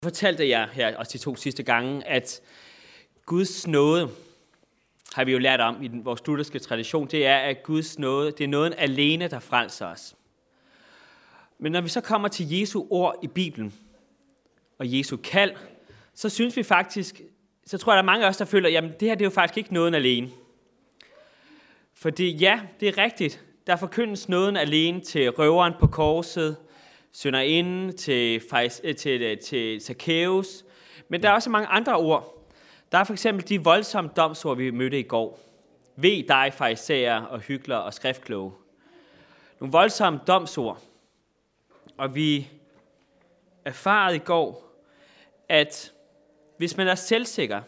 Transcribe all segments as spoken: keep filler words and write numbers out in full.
Jeg fortalte jer her også de to sidste gange, at Guds nåde, har vi jo lært om i den, vores lutherske tradition, det er, at Guds nåde, det er nåden alene, der frelser os. Men når vi så kommer til Jesu ord i Bibelen, og Jesu kald, så synes vi faktisk, så tror jeg, der er mange af os, der føler, jamen det her det er jo faktisk ikke nåden alene. Fordi ja, det er rigtigt, der forkyndes nåden alene til røveren på korset, synderinden, til, til, til Zacchaeus, men der er også mange andre ord. Der er for eksempel de voldsomme domsord, vi mødte i går. Ve dig, farisæer og hyklere og skriftkloge. Nogle voldsomme domsord. Og vi erfarede i går, at hvis man er selvsikker,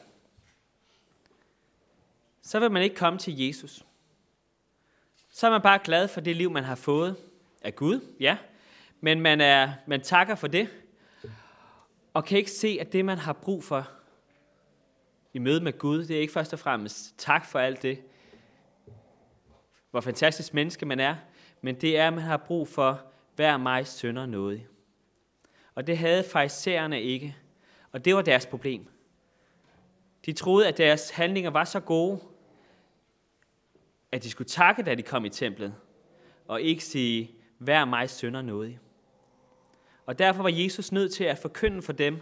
så vil man ikke komme til Jesus. Så er man bare glad for det liv, man har fået af Gud, ja. Men man, er, man takker for det, og kan ikke se, at det, man har brug for i møde med Gud, det er ikke først og fremmest tak for alt det, hvor fantastisk menneske man er, men det er, at man har brug for, vær mig synder nådig. Og det havde farisæerne ikke, og det var deres problem. De troede, at deres handlinger var så gode, at de skulle takke, da de kom i templet, og ikke sige, vær mig synder nådig. Og derfor var Jesus nødt til at forkynde for dem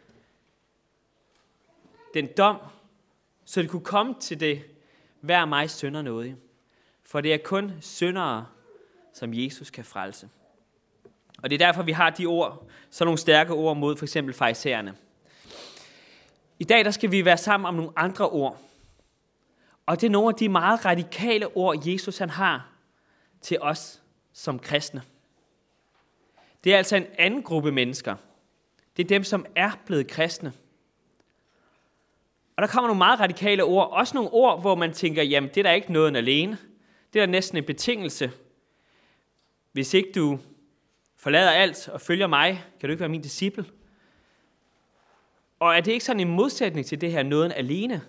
den dom, så de kunne komme til det, vær mig synder nådig. For det er kun syndere, som Jesus kan frelse. Og det er derfor, vi har de ord, så nogle stærke ord mod for eksempel farisæerne. I dag der skal vi være sammen om nogle andre ord. Og det er nogle af de meget radikale ord, Jesus han har til os som kristne. Det er altså en anden gruppe mennesker. Det er dem, som er blevet kristne. Og der kommer nogle meget radikale ord. Også nogle ord, hvor man tænker, jamen det er da ikke nåden alene. Det er da næsten en betingelse. Hvis ikke du forlader alt og følger mig, kan du ikke være min disciple. Og er det ikke sådan en modsætning til det her nåden alene?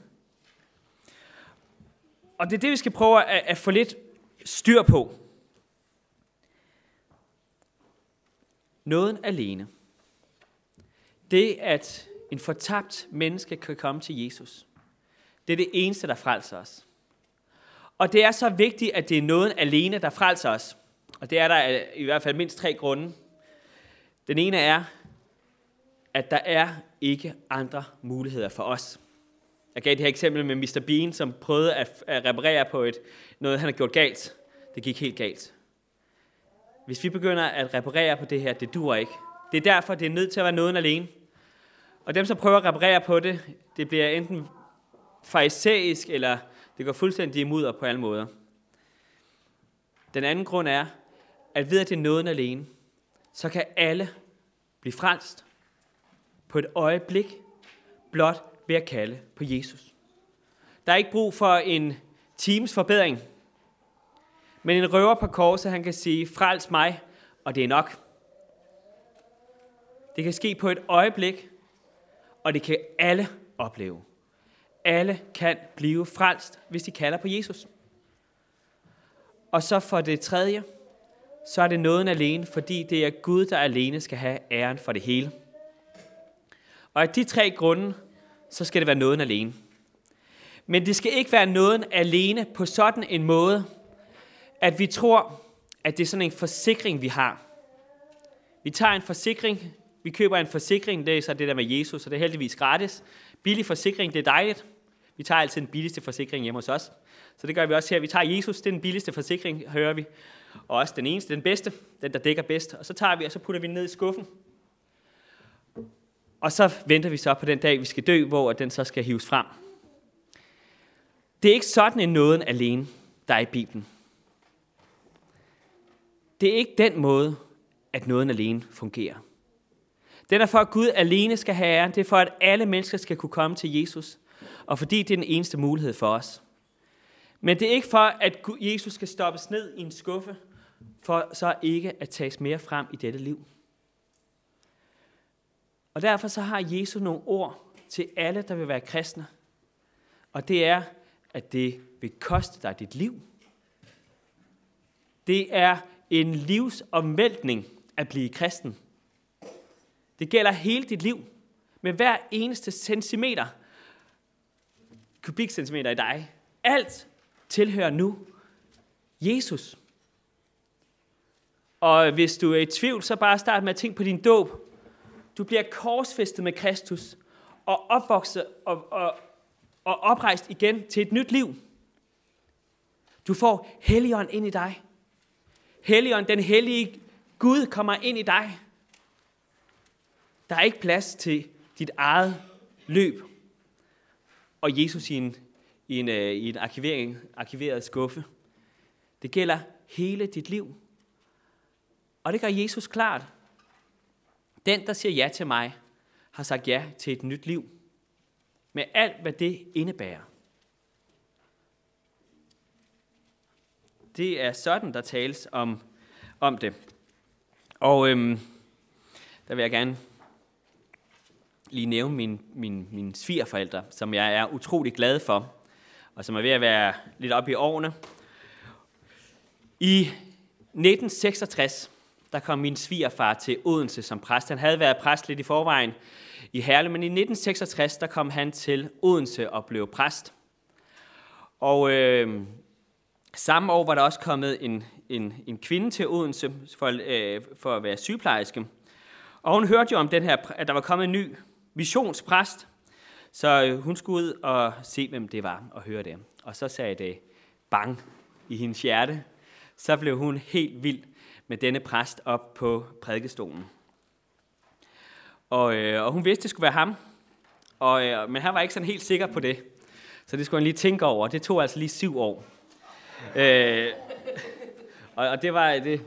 Og det er det, vi skal prøve at, at få lidt styr på. Nåden alene. Det, at en fortabt menneske kan komme til Jesus. Det er det eneste, der frelser os. Og det er så vigtigt, at det er nåden alene, der frelser os. Og det er der i hvert fald mindst tre grunde. Den ene er, at der er ikke andre muligheder for os. Jeg gav det her eksempel med mister Bean, som prøvede at reparere på et, noget, han har gjort galt. Det gik helt galt. Hvis vi begynder at reparere på det her, det duer ikke. Det er derfor, det er nødt til at være nåden alene. Og dem, som prøver at reparere på det, det bliver enten farisæisk, eller det går fuldstændig imod på alle måder. Den anden grund er, at ved at det er nåden alene, så kan alle blive frelst på et øjeblik, blot ved at kalde på Jesus. Der er ikke brug for en teams forbedring, men en røver på korset, han kan sige, frels mig, og det er nok. Det kan ske på et øjeblik, og det kan alle opleve. Alle kan blive frelst, hvis de kalder på Jesus. Og så for det tredje, så er det nåden alene, fordi det er Gud, der alene skal have æren for det hele. Og af de tre grunde, så skal det være nåden alene. Men det skal ikke være nåden alene på sådan en måde, at vi tror, at det er sådan en forsikring, vi har. Vi tager en forsikring, vi køber en forsikring, det er så det der med Jesus, og det er heldigvis gratis. Billig forsikring, det er dejligt. Vi tager altid den billigste forsikring hjemme hos os. Så det gør vi også her. Vi tager Jesus, det er den billigste forsikring, hører vi. Og også den eneste, den bedste, den der dækker bedst. Og så tager vi, og så putter vi den ned i skuffen. Og så venter vi så på den dag, vi skal dø, hvor den så skal hives frem. Det er ikke sådan en nåden alene, der er i Bibelen. Det er ikke den måde, at nåden alene fungerer. Den er for, at Gud alene skal have æren. Det er for, at alle mennesker skal kunne komme til Jesus. Og fordi det er den eneste mulighed for os. Men det er ikke for, at Jesus skal stoppes ned i en skuffe, for så ikke at tages mere frem i dette liv. Og derfor så har Jesus nogle ord til alle, der vil være kristne. Og det er, at det vil koste dig dit liv. Det er en livsomvæltning at blive kristen. Det gælder hele dit liv. med hver eneste centimeter, kubikcentimeter i dig. Alt tilhører nu Jesus. Og hvis du er i tvivl, så bare start med at tænke på din dåb. Du bliver korsfæstet med Kristus og opvokset og, og, og oprejst igen til et nyt liv. Du får Helligånd ind i dig. Helligånd, den hellige Gud, kommer ind i dig. Der er ikke plads til dit eget løb. Og Jesus i en, i en, i en arkivering, arkiveret skuffe. Det gælder hele dit liv. Og det gør Jesus klart. Den, der siger ja til mig, har sagt ja til et nyt liv. Med alt, hvad det indebærer. Det er sådan, der tales om, om det. Og øhm, der vil jeg gerne lige nævne mine, mine, mine svigerforældre, som jeg er utrolig glad for, og som er ved at være lidt oppe i årene. I nitten seksogtres, der kom min svigerfar til Odense som præst. Han havde været præst lidt i forvejen i Herlev, men i nitten seksogtres, der kom han til Odense og blev præst. Og øh, samme år var der også kommet en, en, en kvinde til Odense for, øh, for at være sygeplejerske. Og hun hørte jo om den her, at der var kommet en ny missionspræst, så hun skulle ud og se, hvem det var, og høre det. Og så sagde det bang i hendes hjerte. Så blev hun helt vild med denne præst op på prædikestolen. Og, øh, og hun vidste, det skulle være ham, og, øh, men han var ikke sådan helt sikker på det. Så det skulle han lige tænke over. Det tog altså lige syv år. øh, og, og det var det.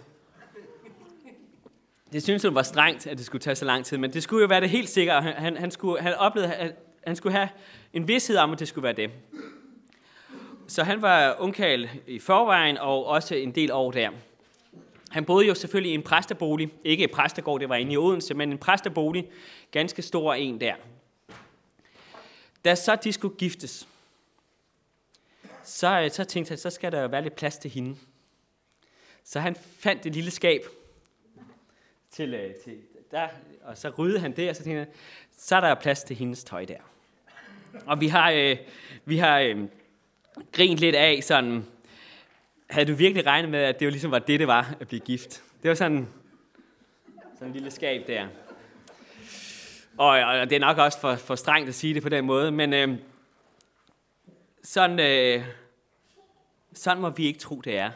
Det synes hun var strengt, at det skulle tage så lang tid, men det skulle jo være det helt sikkert. Han, han, han, skulle, han oplevede, at han skulle have en vished om, at det skulle være det. Så han var ungkarl i forvejen, og også en del år der. Han boede jo selvfølgelig i en præstebolig. Ikke et præstegård, det var inde i Odense, men en præstebolig. Ganske stor en der. Da så de skulle giftes, så, så tænkte han, så skal der jo være lidt plads til hende. Så han fandt et lille skab til, til der, og så ryddede han det, og så tænkte han, så er der plads til hendes tøj der. Og vi har, øh, vi har øh, grint lidt af sådan, havde du virkelig regnet med, at det jo ligesom var det, det var at blive gift? Det var sådan, sådan en lille skab der. Og, og det er nok også for, for strengt at sige det på den måde, men øh, sådan, øh, sådan må vi ikke tro, det er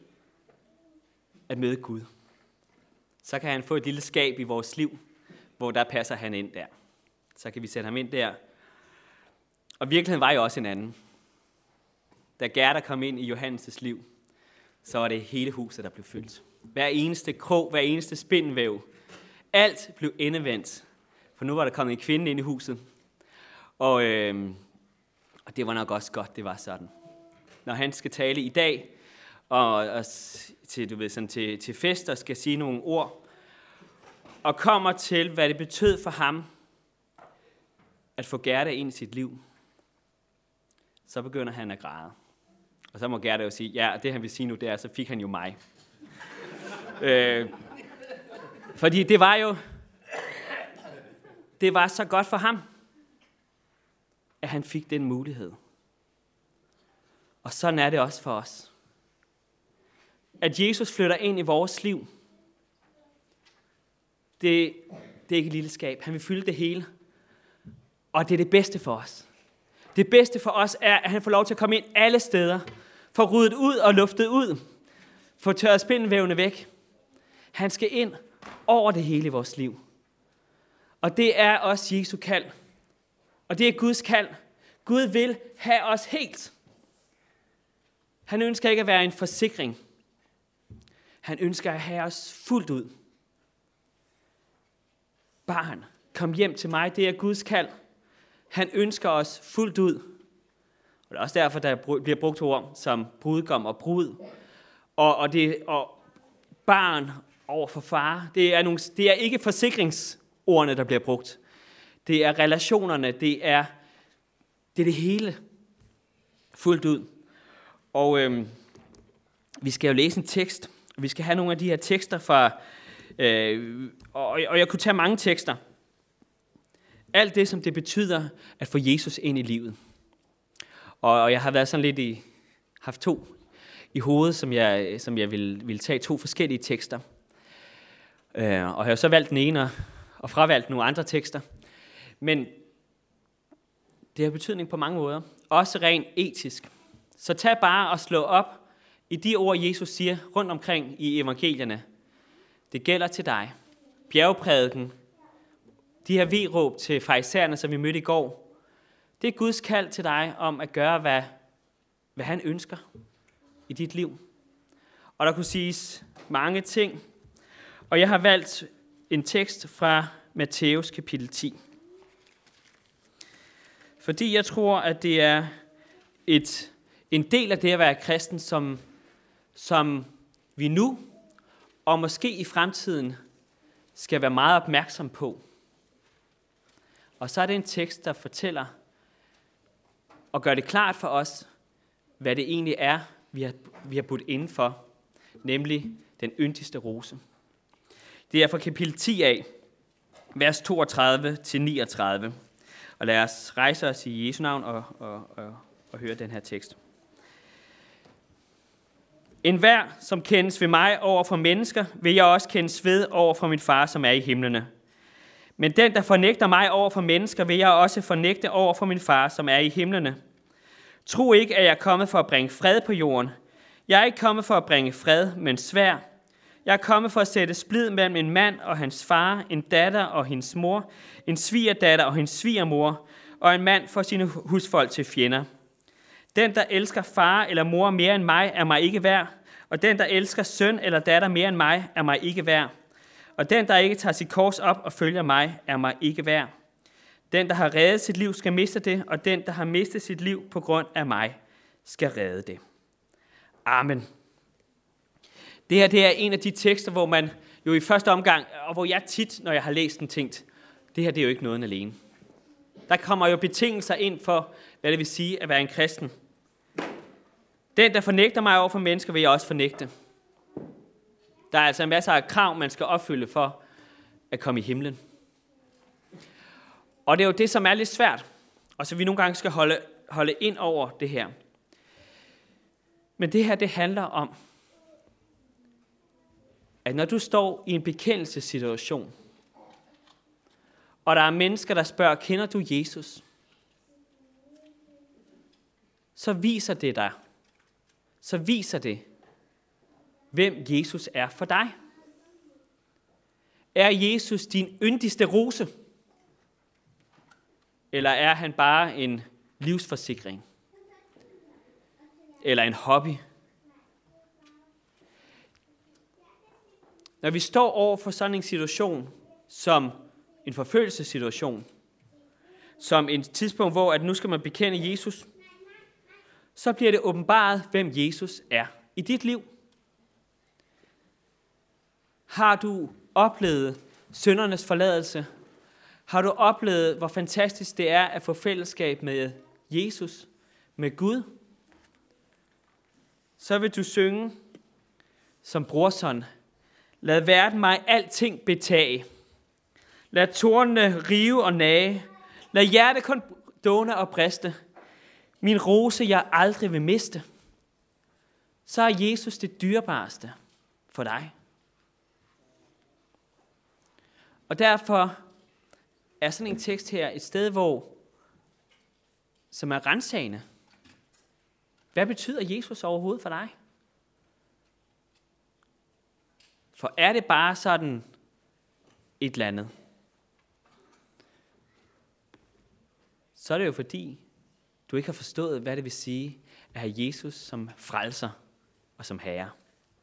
at møde Gud. Så kan han få et lille skab i vores liv, hvor der passer han ind der. Så kan vi sætte ham ind der. Og virkeligheden var jo også en anden. Da Gerda kom ind i Johannes' liv, så var det hele huset, der blev fyldt. Hver eneste krog, hver eneste spindelvæv, alt blev endevendt. For nu var der kommet en kvinde ind i huset. Og, øh, og det var nok også godt, det var sådan. Når han skal tale i dag, og, og til, du ved, sådan til, til fester skal sige nogle ord, og kommer til, hvad det betød for ham, at få Gerda ind i sit liv, så begynder han at græde. Og så må Gerda jo sige, ja, det han vil sige nu, det er, så fik han jo mig. øh, fordi det var jo, det var så godt for ham, at han fik den mulighed. Og sådan er det også for os. At Jesus flytter ind i vores liv, det, det er ikke et lille skab. Han vil fylde det hele. Og det er det bedste for os. Det bedste for os er, at han får lov til at komme ind alle steder. Få ryddet ud og luftet ud. Få tørret spindelvævene væk. Han skal ind over det hele i vores liv. Og det er også Jesu kald. Og det er Guds kald. Gud vil have os helt. Han ønsker ikke at være en forsikring. Han ønsker at have os fuldt ud. Barn, kom hjem til mig. Det er Guds kald. Han ønsker os fuldt ud. Og det er også derfor, der bliver brugt ord som brudgom og brud. Og, og, det, og barn over for far. Det er, nogle, det er ikke forsikringsordene, der bliver brugt. Det er relationerne. Det er det, er det hele. Fuldt ud. Og øhm, vi skal jo læse en tekst. Vi skal have nogle af de her tekster fra... Øh, og, og jeg kunne tage mange tekster. Alt det, som det betyder at få Jesus ind i livet. Og jeg har været sådan lidt i, haft to i hovedet, som jeg, som jeg vil, vil tage to forskellige tekster. Og jeg har så valgt den ene og, og fravalgt nogle andre tekster. Men det har betydning på mange måder. Også rent etisk. Så tag bare og slå op i de ord, Jesus siger rundt omkring i evangelierne. Det gælder til dig. Bjergprædiken, de her vi-råb til farisæerne, som vi mødte i går, det er Guds kald til dig om at gøre, hvad, hvad han ønsker i dit liv. Og der kunne siges mange ting. Og jeg har valgt en tekst fra Matthæus kapitel ti. Fordi jeg tror, at det er et, en del af det at være kristen, som, som vi nu og måske i fremtiden skal være meget opmærksom på. Og så er det en tekst, der fortæller og gør det klart for os, hvad det egentlig er, vi har, vi har budt indenfor, nemlig den yndigste rose. Det er fra kapitel ti af, vers toogtredive til niogtredive. Og lad os rejse os i Jesu navn og, og, og, og høre den her tekst. En hver, som kendes ved mig over for mennesker, vil jeg også kendes ved over for min far, som er i himlene. Men den, der fornægter mig over for mennesker, vil jeg også fornægte over for min far, som er i himlene. Tro ikke, at jeg er kommet for at bringe fred på jorden. Jeg er ikke kommet for at bringe fred, men svær. Jeg er kommet for at sætte splid mellem en mand og hans far, en datter og hendes mor, en svigerdatter og hendes svigermor, og en mand for sine husfolk til fjender. Den, der elsker far eller mor mere end mig, er mig ikke værd, og den, der elsker søn eller datter mere end mig, er mig ikke værd. Og den, der ikke tager sit kors op og følger mig, er mig ikke værd. Den, der har reddet sit liv, skal miste det, og den, der har mistet sit liv på grund af mig, skal redde det. Amen. Det her det er en af de tekster, hvor man jo i første omgang, og hvor jeg tit, når jeg har læst den, tænkt, det her det er jo ikke noget alene. Der kommer jo betingelser ind for, hvad det vil sige at være en kristen. Den, der fornægter mig over for mennesker, vil jeg også fornægte. Der er altså en masse af krav, man skal opfylde for at komme i himlen. Og det er jo det, som er lidt svært, og så vi nogle gange skal holde, holde ind over det her. Men det her, det handler om, at når du står i en bekendelsessituation, og der er mennesker, der spørger, kender du Jesus? Så viser det dig, så viser det, hvem Jesus er for dig. Er Jesus din yndigste rose? Eller er han bare en livsforsikring? Eller en hobby? Når vi står over for sådan en situation, som en forfølgelsessituation, som et tidspunkt, hvor at nu skal man bekende Jesus, så bliver det åbenbaret, hvem Jesus er i dit liv. Har du oplevet syndernes forladelse? Har du oplevet, hvor fantastisk det er at få fællesskab med Jesus, med Gud? Så vil du synge som brorson. Lad verden mig alting betage. Lad tårnene rive og nage. Lad hjertet kun dåne og briste. Min rose jeg aldrig vil miste. Så er Jesus det dyrebareste for dig. Og derfor er sådan en tekst her et sted, hvor, som er ransagende. Hvad betyder Jesus overhovedet for dig? For er det bare sådan et eller andet, så er det jo fordi, du ikke har forstået, hvad det vil sige at have Jesus som frelser og som herre.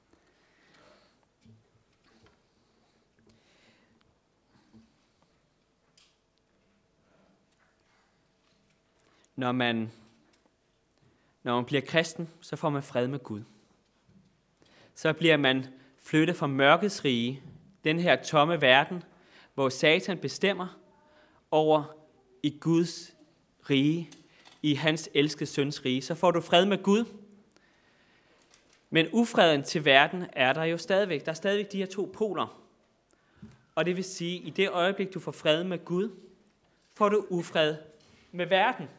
Når man, når man bliver kristen, så får man fred med Gud. Så bliver man flyttet fra mørkets rige, den her tomme verden, hvor Satan bestemmer, over i Guds rige, i hans elskede søns rige. Så får du fred med Gud. Men ufreden til verden er der jo stadigvæk. Der er stadigvæk de her to poler. Og det vil sige, at i det øjeblik, du får fred med Gud, får du ufred med verden.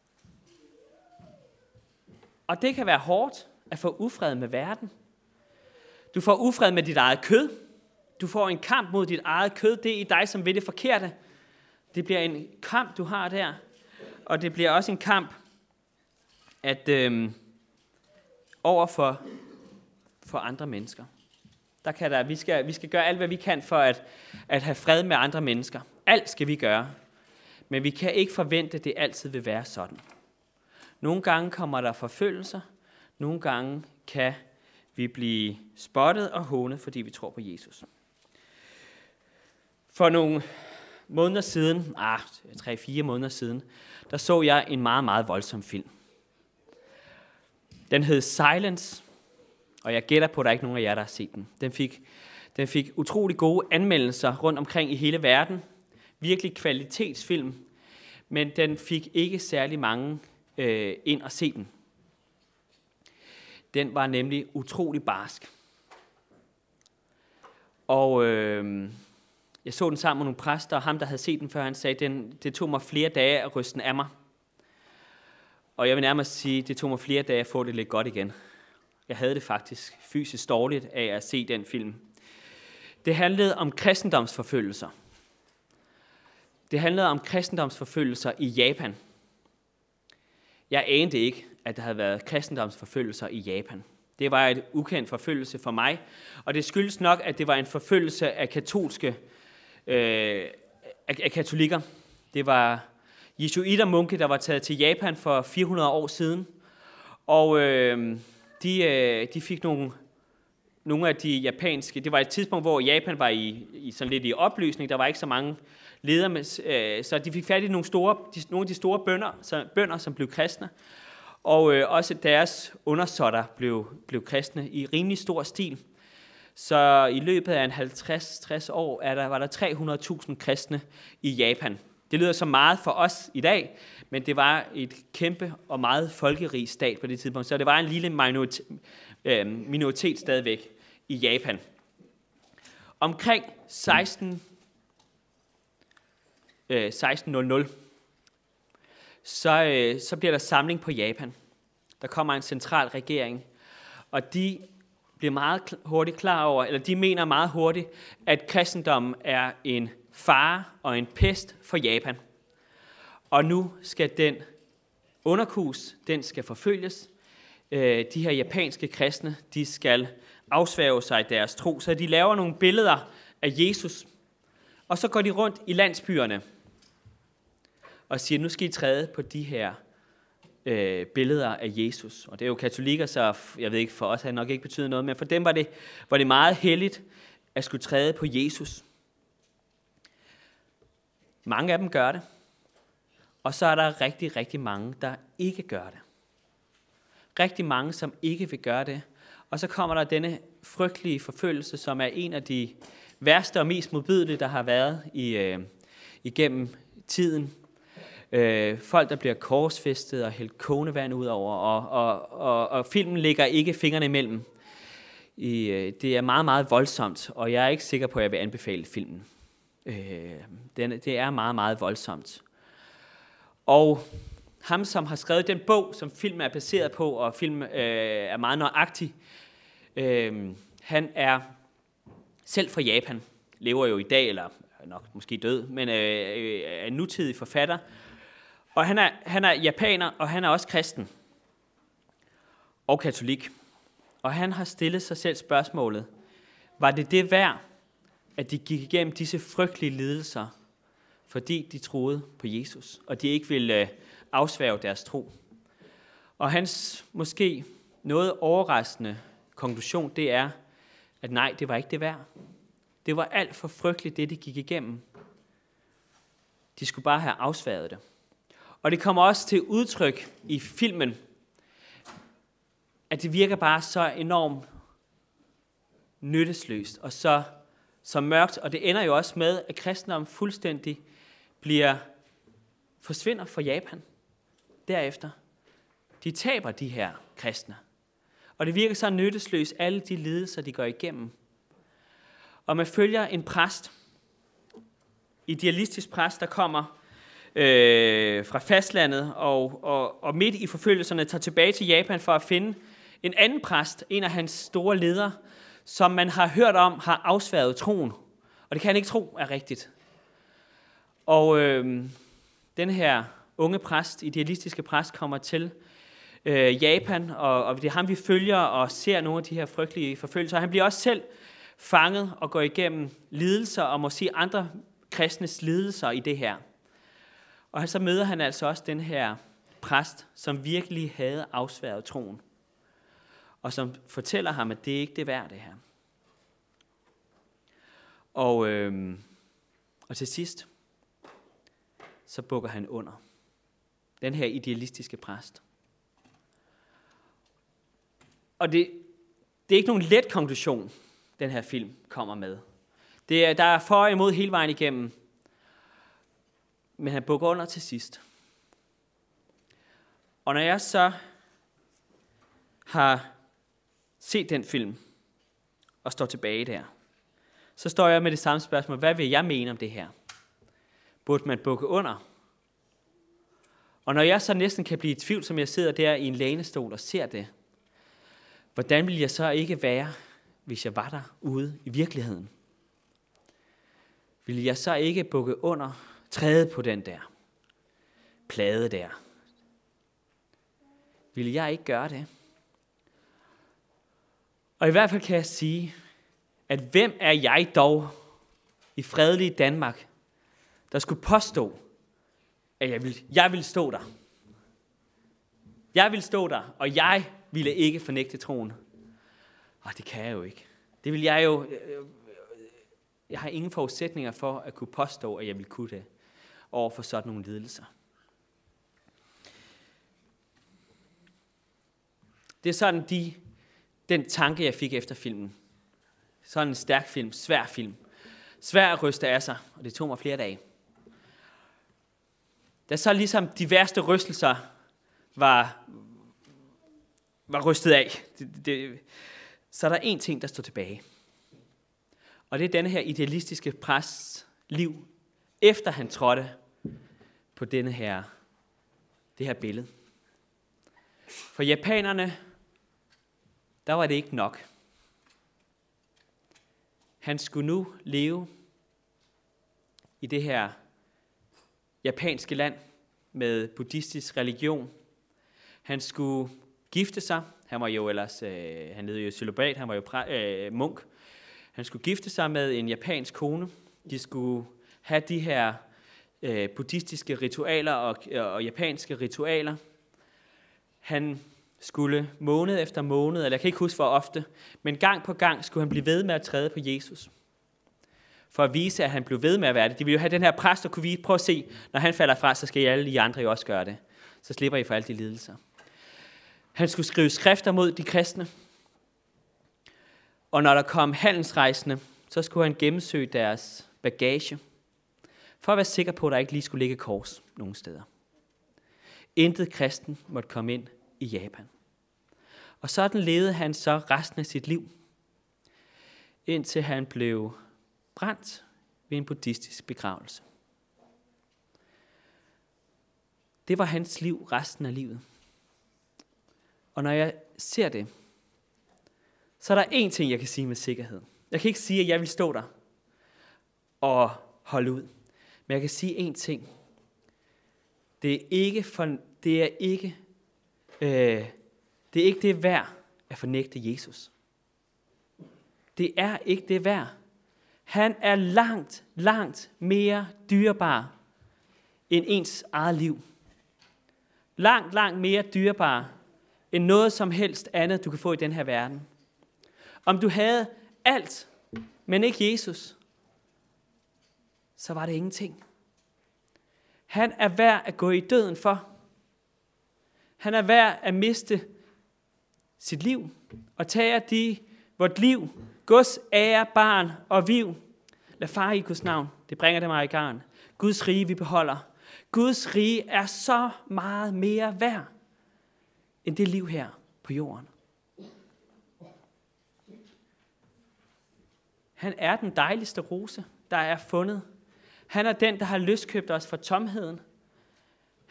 Og det kan være hårdt at få ufred med verden. Du får ufred med dit eget kød. Du får en kamp mod dit eget kød. Det er i dig, som vil det forkerte. Det bliver en kamp, du har der. Og det bliver også en kamp at øhm, over for, for andre mennesker. Der kan der, vi, skal, vi skal gøre alt, hvad vi kan for at, at have fred med andre mennesker. Alt skal vi gøre. Men vi kan ikke forvente, at det altid vil være sådan. Nogle gange kommer der forfølgelser. Nogle gange kan vi blive spottet og hånet, fordi vi tror på Jesus. For nogle måneder siden, ah, tre-fire måneder siden, der så jeg en meget, meget voldsom film. Den hed Silence, og jeg gætter på, at der er ikke nogen af jer, der har set den. Den fik, den fik utrolig gode anmeldelser rundt omkring i hele verden. Virkelig kvalitetsfilm, men den fik ikke særlig mange øh, ind at se den. Den var nemlig utrolig barsk. Og øh, jeg så den sammen med nogle præster, og ham, der havde set den før, han sagde, den, det tog mig flere dage at ryste den af mig. Og jeg vil nærmest sige, det tog mig flere dage at få det lidt godt igen. Jeg havde det faktisk fysisk dårligt af at se den film. Det handlede om kristendomsforfølgelser. Det handlede om kristendomsforfølgelser i Japan. Jeg anede ikke, at der havde været kristendomsforfølgelser i Japan. Det var et ukendt forfølgelse for mig, og det skyldes nok, at det var en forfølgelse af katolske, øh, af, af katolikker. Det var jesuitermunke, der var taget til Japan for fire hundrede år siden, og øh, de, øh, de fik nogle, nogle af de japanske. Det var et tidspunkt, hvor Japan var i, i sådan lidt i opløsning. Der var ikke så mange ledere, med, øh, så de fik fat i nogle, store, de, nogle af de store bønder, så, bønder, som blev kristne. Og øh, også deres undersåtter blev, blev kristne i rimelig stor stil. Så i løbet af en halvtreds til tres år er der, var der tre hundrede tusind kristne i Japan. Det lyder så meget for os i dag, men det var et kæmpe og meget folkerig stat på det tidspunkt. Så det var en lille minoritet, øh, minoritet stadigvæk i Japan. Omkring seksten hundrede, så, øh, så bliver der samling på Japan. Der kommer en central regering, og de bliver meget hurtigt klar over, eller de mener meget hurtigt, at kristendommen er en fare og en pest for Japan. Og nu skal den underkus, den skal forfølges. Øh, de her japanske kristne, de skal afsværge sig deres tro, så de laver nogle billeder af Jesus, og så går de rundt i landsbyerne og siger, nu skal I træde på de her øh, billeder af Jesus. Og det er jo katolikker, så jeg ved ikke, for os har det nok ikke betydet noget, men for dem var det, var det meget helligt at skulle træde på Jesus. Mange af dem gør det, og så er der rigtig, rigtig mange, der ikke gør det. Rigtig mange, som ikke vil gøre det. Og så kommer der denne frygtelige forfølgelse, som er en af de værste og mest modbydelige, der har været i, øh, igennem tiden. Øh, folk, der bliver korsfæstet og hældt kogende vand ud over, og, og, og, og filmen lægger ikke fingrene imellem. I, øh, det er meget, meget voldsomt, og jeg er ikke sikker på, at jeg vil anbefale filmen. Øh, den, det er meget, meget voldsomt. Og ham, som har skrevet den bog, som filmen er baseret på, og film øh, er meget nøjagtig, øh, han er selv fra Japan, lever jo i dag, eller nok måske død, men øh, er en nutidig forfatter. Og han er, han er japaner, og han er også kristen og katolik. Og han har stillet sig selv spørgsmålet, var det det værd, at de gik igennem disse frygtelige lidelser, fordi de troede på Jesus, og de ikke ville øh, afsværge deres tro. Og hans måske noget overraskende konklusion, det er, at nej, det var ikke det værd. Det var alt for frygteligt, det de gik igennem. De skulle bare have afsværget det. Og det kommer også til udtryk i filmen, at det virker bare så enormt nyttesløst og så, så mørkt. Og det ender jo også med, at kristendommen fuldstændig bliver forsvinder fra Japan derefter. De taber de her kristne. Og det virker så nyttesløst, alle de lidelser, de går igennem. Og man følger en præst, idealistisk præst, der kommer øh, fra fastlandet, og, og, og midt i forfølgelserne tager tilbage til Japan for at finde en anden præst, en af hans store ledere, som man har hørt om, har afsværget troen. Og det kan han ikke tro er rigtigt. Og øh, den her unge præst, idealistiske præst, kommer til øh, Japan, og, og det er ham, vi følger og ser nogle af de her frygtelige forfølgelser. Han bliver også selv fanget og går igennem lidelser, og må sige andre kristnes lidelser i det her. Og så møder han altså også den her præst, som virkelig havde afsværget troen, og som fortæller ham, at det ikke er det værd, det her. Og, øh, og til sidst, så bukker han under. Den her idealistiske præst. Og det, det er ikke nogen let konklusion, den her film kommer med. Det er, der er for og imod hele vejen igennem. Men han bukker under til sidst. Og når jeg så har set den film, og står tilbage der, så står jeg med det samme spørgsmål. Hvad vil jeg mene om det her? Burde man bukke under? Og når jeg så næsten kan blive i tvivl, som jeg sidder der i en lænestol og ser det, hvordan vil jeg så ikke være, hvis jeg var der ude i virkeligheden? Vil jeg så ikke bukke under, træde på den der plade der? Vil jeg ikke gøre det? Og i hvert fald kan jeg sige, at hvem er jeg dog i fredelige Danmark, der skulle påstå, at jeg vil, jeg vil stå der. Jeg vil stå der, og jeg ville ikke fornægte troen. Og det kan jeg jo ikke. Det vil jeg jo... Jeg har ingen forudsætninger for at kunne påstå, at jeg vil kunne det over for sådan nogle lidelser. Det er sådan de, den tanke, jeg fik efter filmen. Sådan en stærk film, svær film. Svær at ryste af sig, og det tog mig flere dage. Da så ligesom de værste rystelser var, var rystet af, det, det, så er der en ting, der står tilbage. Og det er denne her idealistiske præsts liv, efter han trådte på denne her, det her billede. For japanerne, der var det ikke nok. Han skulle nu leve i det her japanske land med buddhistisk religion. Han skulle gifte sig. Han var jo ellers, øh, han levede jo cølibat, han var jo præ, øh, munk. Han skulle gifte sig med en japansk kone. De skulle have de her øh, buddhistiske ritualer og, og japanske ritualer. Han skulle måned efter måned, eller jeg kan ikke huske hvor ofte, men gang på gang skulle han blive ved med at træde på Jesus. For at vise, at han blev ved med at være det. De ville jo have den her præst, der kunne vise, prøv at se, når han falder fra, så skal I alle I andre jo også gøre det. Så slipper I for alle de lidelser. Han skulle skrive skrifter mod de kristne. Og når der kom handelsrejsende, så skulle han gennemsøge deres bagage, for at være sikker på, at der ikke lige skulle ligge kors nogen steder. Intet kristen måtte komme ind i Japan. Og sådan levede han så resten af sit liv, indtil han blev brændt ved en buddhistisk begravelse. Det var hans liv resten af livet. Og når jeg ser det, så er der én ting, jeg kan sige med sikkerhed. Jeg kan ikke sige, at jeg vil stå der og holde ud. Men jeg kan sige én ting. Det er ikke, for, det er ikke, øh, det er ikke det værd at fornægte Jesus. Det er ikke det værd. Han er langt, langt mere dyrebar end ens eget liv. Langt, langt mere dyrebar end noget som helst andet, du kan få i den her verden. Om du havde alt, men ikke Jesus, så var det ingenting. Han er værd at gå i døden for. Han er værd at miste sit liv og tage de vort liv, gods, ære, barn og viv. Lad far i Guds navn, det bringer det mig i garn. Guds rige vi beholder. Guds rige er så meget mere værd end det liv her på jorden. Han er den dejligste rose, der er fundet. Han er den, der har løskøbt os fra tomheden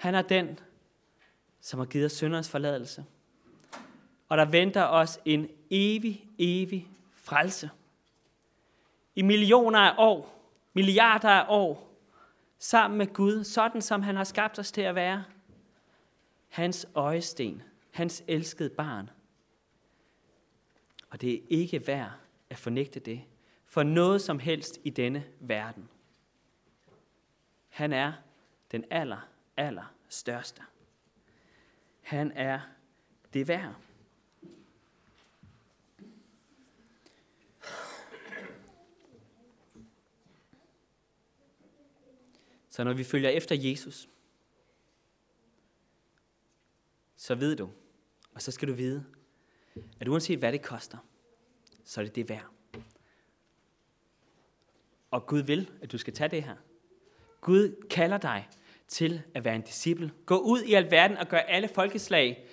Han er den, som har givet os syndernes forladelse. Og der venter os en evig, evig frelse. I millioner af år, milliarder af år, sammen med Gud, sådan som han har skabt os til at være. Hans øjesten, hans elskede barn. Og det er ikke værd at fornægte det for noget som helst i denne verden. Han er den aller, aller største. Han er det værd. Så når vi følger efter Jesus, så ved du, og så skal du vide, at uanset hvad det koster, så er det det værd. Og Gud vil, at du skal tage det her. Gud kalder dig til at være en disciple. Gå ud i alverden og gør alle folkeslag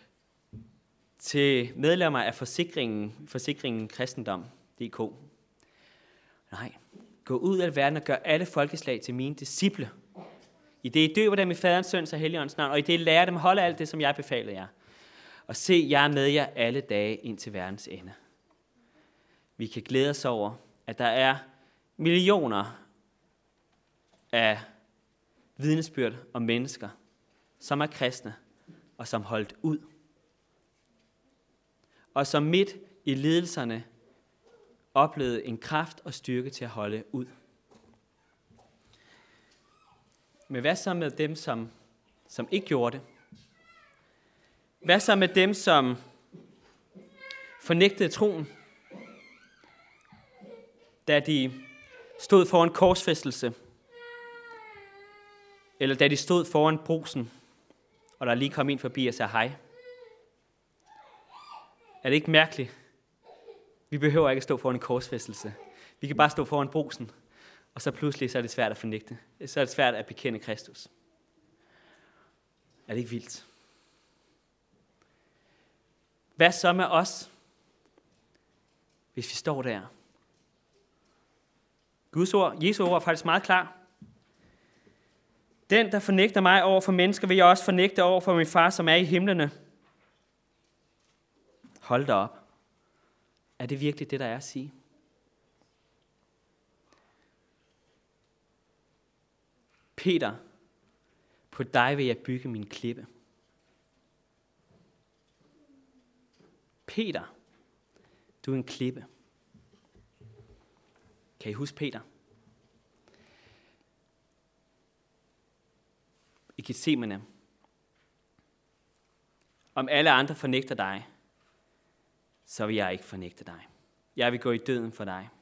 til medlemmer af forsikringen, forsikringen kristendom punktum d k. Nej, gå ud i alverden og gør alle folkeslag til mine disciple. I det I døber dem i faderens, søns og helligåndens navn, og i det I lærer dem at holde alt det, som jeg befaler jer. Og se, jeg er med jer alle dage ind til verdens ende. Vi kan glæde os over, at der er millioner af vidnesbyrd om mennesker, som er kristne og som holdt ud. Og som midt i lidelserne oplevede en kraft og styrke til at holde ud. Men hvad så med dem, som, som ikke gjorde det? Hvad så med dem, som fornægtede troen, da de stod foran korsfæstelse, eller da de stod foran brusen, og der lige kom en forbi og sagde hej? Er det ikke mærkeligt? Vi behøver ikke at stå foran en korsfæstelse. Vi kan bare stå foran brusen, og så pludselig så er det svært at fornægte. Så er det svært at bekende Kristus. Er det ikke vildt? Hvad så med os, hvis vi står der? Guds ord, Jesu ord er faktisk meget klar. Den, der fornægter mig over for mennesker, vil jeg også fornægte over for min far, som er i himlene. Hold da op. Er det virkelig det, der er at sige? Peter, på dig vil jeg bygge min klippe. Peter, du er en klippe. Kan I huske Peter? I Getsemane. Om alle andre fornægter dig, så vil jeg ikke fornægte dig. Jeg vil gå i døden for dig.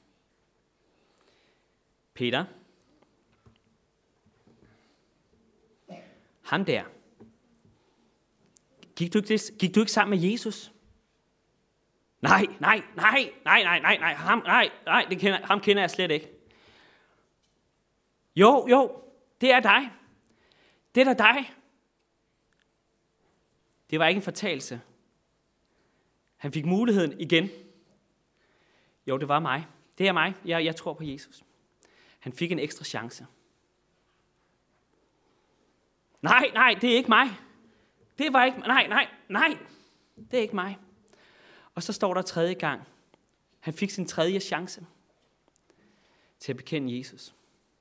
Peter, ham der, gik du ikke, gik du ikke sammen med Jesus? Nej, nej, nej, nej, nej, nej, nej, ham, nej, nej, det kender, ham kender jeg slet ikke. Jo, jo, det er dig. Det er da dig. Det var ikke en fortalelse. Han fik muligheden igen. Jo, det var mig. Det er mig. Jeg, jeg tror på Jesus. Han fik en ekstra chance. Nej, nej, det er ikke mig. Det var ikke, nej, nej, nej. Det er ikke mig. Og så står der tredje gang. Han fik sin tredje chance til at bekende Jesus.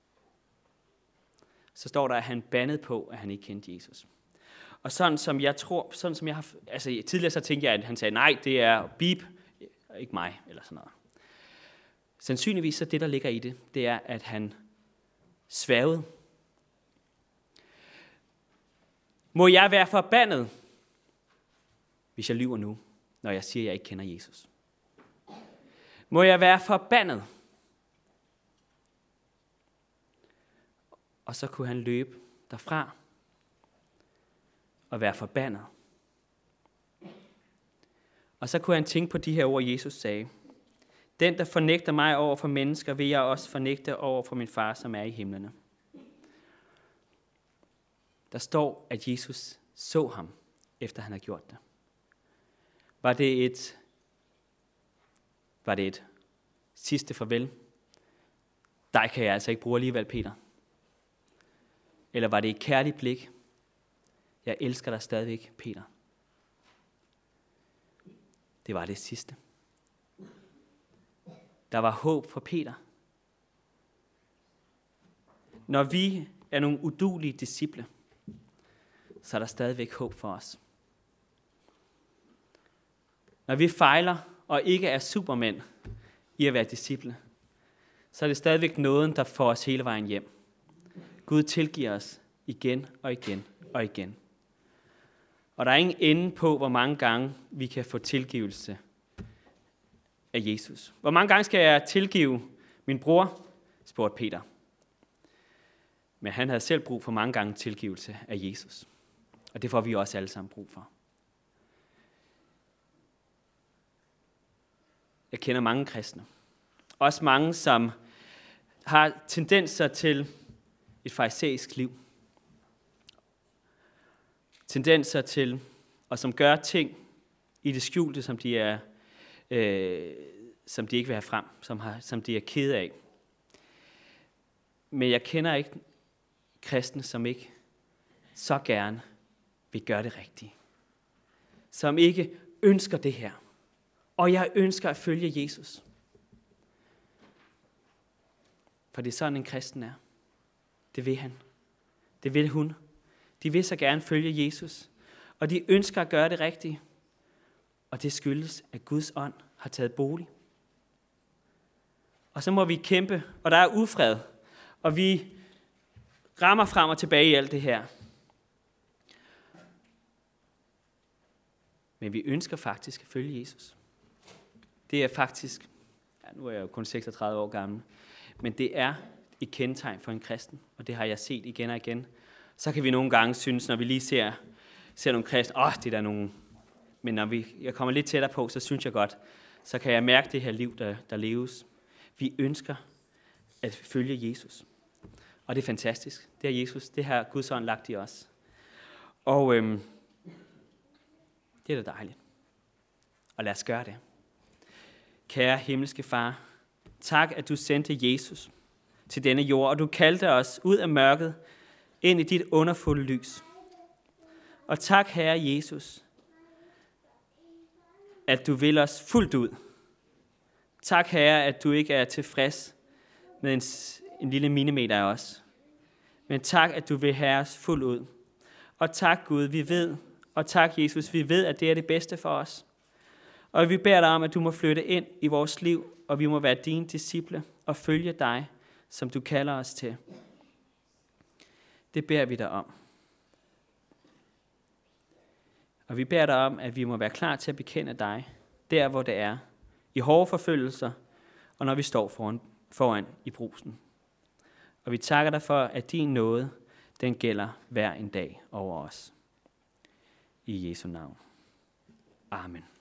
Så står der, at han bandede på, at han ikke kendte Jesus. Og sådan som jeg tror, sådan som jeg har, altså tidligere så tænkte jeg, at han sagde, nej, det er bip, ikke mig, eller sådan noget. Sandsynligvis så det, der ligger i det, det er, at han sværgede. Må jeg være forbandet, hvis jeg lyver nu, når jeg siger, at jeg ikke kender Jesus? Må jeg være forbandet? Og så kunne han løbe derfra og være forbandet. Og så kunne han tænke på de her ord, Jesus sagde. Den, der fornægter mig over for mennesker, vil jeg også fornægte over for min far, som er i himlene. Der står, at Jesus så ham, efter han havde gjort det. Var det et, var det et sidste farvel? Dig kan jeg altså ikke bruge alligevel, Peter. Eller var det et kærligt blik? Jeg elsker dig stadigvæk, Peter. Det var det sidste. Der var håb for Peter. Når vi er nogle uduelige disciple, så er der stadigvæk håb for os. Når vi fejler og ikke er supermænd i at være disciple, så er det stadigvæk nåden, der får os hele vejen hjem. Gud tilgiver os igen og igen og igen. Og der er ingen ende på, hvor mange gange vi kan få tilgivelse af Jesus. Hvor mange gange skal jeg tilgive min bror, spurgte Peter. Men han havde selv brug for mange gange tilgivelse af Jesus. Og det får vi også alle sammen brug for. Jeg kender mange kristne. Også mange, som har tendenser til et farisæisk liv. Tendenser til, og som gør ting i det skjulte, som de, er, øh, som de ikke vil have frem, som, har, som de er kede af. Men jeg kender ikke kristne, som ikke så gerne vil gøre det rigtige. Som ikke ønsker det her. Og jeg ønsker at følge Jesus. For det er sådan en kristen er. Det vil han. Det vil hun. De vil så gerne følge Jesus. Og de ønsker at gøre det rigtige. Og det skyldes, at Guds ånd har taget bolig. Og så må vi kæmpe, og der er ufred. Og vi rammer frem og tilbage i alt det her. Men vi ønsker faktisk at følge Jesus. Det er faktisk, ja, nu er jeg jo kun seksogtredive år gammel, men det er et kendetegn for en kristen, og det har jeg set igen og igen. Så kan vi nogle gange synes, når vi lige ser, ser nogle kristne, åh, oh, det er der nogle, men når vi, jeg kommer lidt tættere på, så synes jeg godt, så kan jeg mærke det her liv, der, der leves. Vi ønsker at følge Jesus, og det er fantastisk. Det er Jesus, det har Guds ånd lagt i os. Og øhm, det er da dejligt. Og lad os gøre det. Kære himmelske Far, tak, at du sendte Jesus til denne jord, og du kaldte os ud af mørket ind i dit underfulde lys. Og tak, Herre Jesus, at du vil os fuldt ud. Tak, Herre, at du ikke er tilfreds med en, en lille millimeter af os. Men tak, at du vil have os fuldt ud. Og tak, Gud, vi ved, og tak, Jesus, vi ved, at det er det bedste for os. Og vi beder dig om, at du må flytte ind i vores liv, og vi må være dine disciple og følge dig, som du kalder os til. Det beder vi dig om. Og vi beder dig om, at vi må være klar til at bekende dig, der hvor det er, i hårde forfølgelser, og når vi står foran, foran i brusen. Og vi takker dig for, at din nåde, den gælder hver en dag over os. I Jesu navn. Amen.